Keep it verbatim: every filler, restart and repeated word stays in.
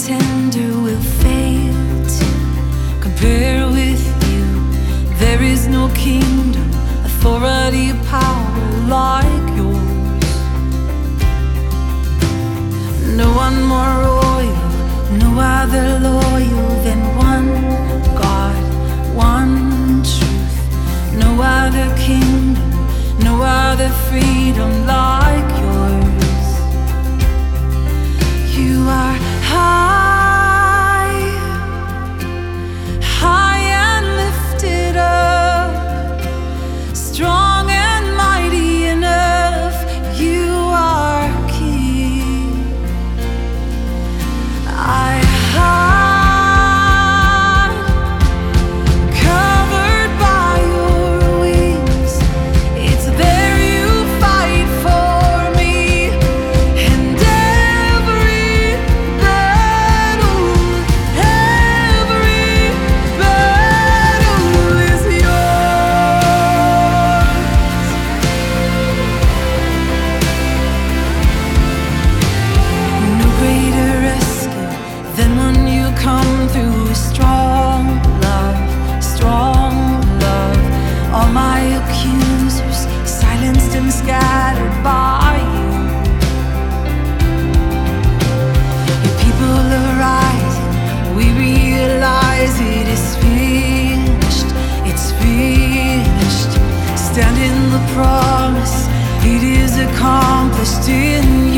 contender will fail to compare with you. There is no kingdom, authority, power like yours. No one more royal, no other loyal than one God, one truth. No other kingdom, no other freedom like yours. You are high, high and lifted up, strong and mighty enough. You are King. I hide, covered by your wings. It's there you fight for me, and every battle, every battle is yours. No greater rescue than when you come through. Strong love, strong love. All my accusers silenced and scattered by you. Your people are rising. We realize it is finished. It's finished. Stand in the promise. It is accomplished in you.